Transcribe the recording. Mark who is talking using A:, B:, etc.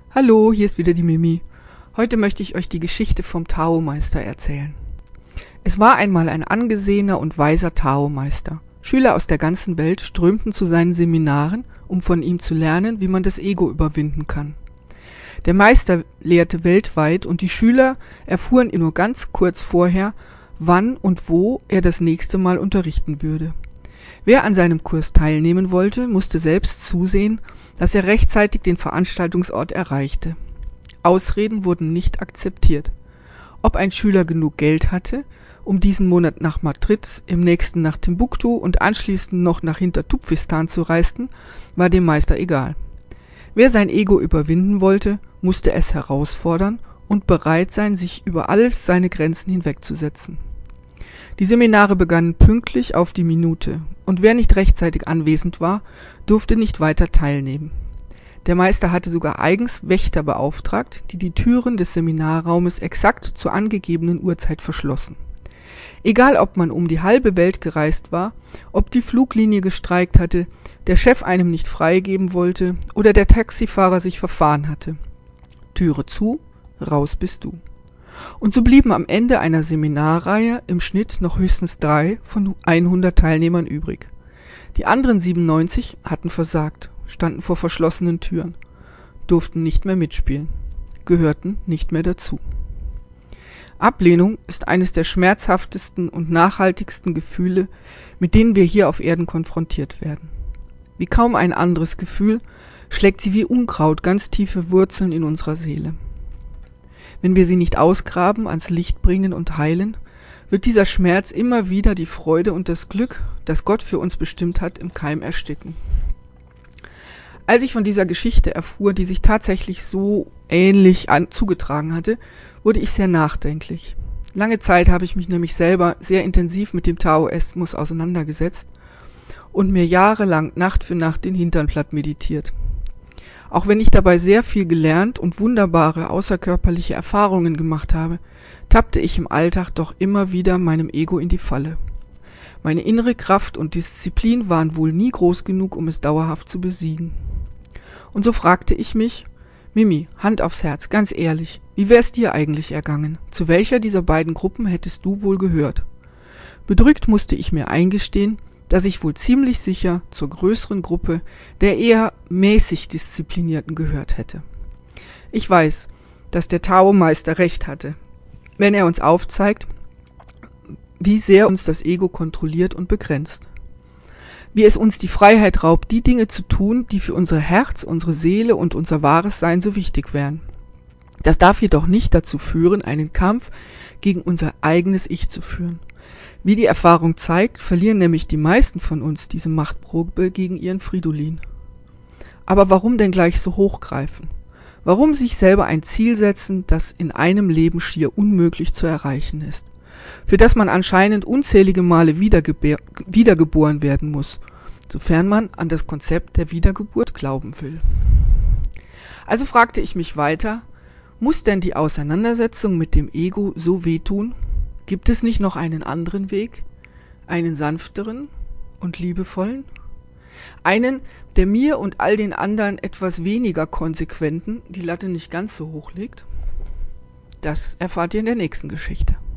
A: Hallo, hier ist wieder die Mimi. Heute möchte ich euch die Geschichte vom Tao-Meister erzählen. Es war einmal ein angesehener und weiser Tao-Meister. Schüler aus der ganzen Welt strömten zu seinen Seminaren, um von ihm zu lernen, wie man das Ego überwinden kann. Der Meister lehrte weltweit und die Schüler erfuhren nur ganz kurz vorher, wann und wo er das nächste Mal unterrichten würde. Wer an seinem Kurs teilnehmen wollte, musste selbst zusehen, dass er rechtzeitig den Veranstaltungsort erreichte. Ausreden wurden nicht akzeptiert. Ob ein Schüler genug Geld hatte, um diesen Monat nach Madrid, im nächsten nach Timbuktu und anschließend noch nach Hintertupfistan zu reisen, war dem Meister egal. Wer sein Ego überwinden wollte, musste es herausfordern und bereit sein, sich über all seine Grenzen hinwegzusetzen. Die Seminare begannen pünktlich auf die Minute, und wer nicht rechtzeitig anwesend war, durfte nicht weiter teilnehmen. Der Meister hatte sogar eigens Wächter beauftragt, die die Türen des Seminarraumes exakt zur angegebenen Uhrzeit verschlossen. Egal, ob man um die halbe Welt gereist war, ob die Fluglinie gestreikt hatte, der Chef einem nicht freigeben wollte oder der Taxifahrer sich verfahren hatte. Türe zu, raus bist du. Und so blieben am Ende einer Seminarreihe im Schnitt noch höchstens 3 von 100 Teilnehmern übrig. Die anderen 97 hatten versagt, standen vor verschlossenen Türen, durften nicht mehr mitspielen, gehörten nicht mehr dazu. Ablehnung ist eines der schmerzhaftesten und nachhaltigsten Gefühle, mit denen wir hier auf Erden konfrontiert werden. Wie kaum ein anderes Gefühl schlägt sie wie Unkraut ganz tiefe Wurzeln in unserer Seele. Wenn wir sie nicht ausgraben, ans Licht bringen und heilen, wird dieser Schmerz immer wieder die Freude und das Glück, das Gott für uns bestimmt hat, im Keim ersticken. Als ich von dieser Geschichte erfuhr, die sich tatsächlich so ähnlich zugetragen hatte, wurde ich sehr nachdenklich. Lange Zeit habe ich mich nämlich selber sehr intensiv mit dem Taoismus auseinandergesetzt und mir jahrelang Nacht für Nacht den Hintern platt meditiert. Auch wenn ich dabei sehr viel gelernt und wunderbare außerkörperliche Erfahrungen gemacht habe, tappte ich im Alltag doch immer wieder meinem Ego in die Falle. Meine innere Kraft und Disziplin waren wohl nie groß genug, um es dauerhaft zu besiegen. Und so fragte ich mich, Mimi, Hand aufs Herz, ganz ehrlich, wie wär's dir eigentlich ergangen? Zu welcher dieser beiden Gruppen hättest du wohl gehört? Bedrückt musste ich mir eingestehen, dass ich wohl ziemlich sicher zur größeren Gruppe der eher mäßig Disziplinierten gehört hätte. Ich weiß, dass der Tao-Meister recht hatte, wenn er uns aufzeigt, wie sehr uns das Ego kontrolliert und begrenzt. Wie es uns die Freiheit raubt, die Dinge zu tun, die für unser Herz, unsere Seele und unser wahres Sein so wichtig wären. Das darf jedoch nicht dazu führen, einen Kampf gegen unser eigenes Ich zu führen. Wie die Erfahrung zeigt, verlieren nämlich die meisten von uns diese Machtprobe gegen ihren Fridolin. Aber warum denn gleich so hochgreifen? Warum sich selber ein Ziel setzen, das in einem Leben schier unmöglich zu erreichen ist? Für das man anscheinend unzählige Male wiedergeboren werden muss, sofern man an das Konzept der Wiedergeburt glauben will. Also fragte ich mich weiter, muss denn die Auseinandersetzung mit dem Ego so wehtun? Gibt es nicht noch einen anderen Weg, einen sanfteren und liebevollen? Einen, der mir und all den anderen etwas weniger Konsequenten die Latte nicht ganz so hoch legt? Das erfahrt ihr in der nächsten Geschichte.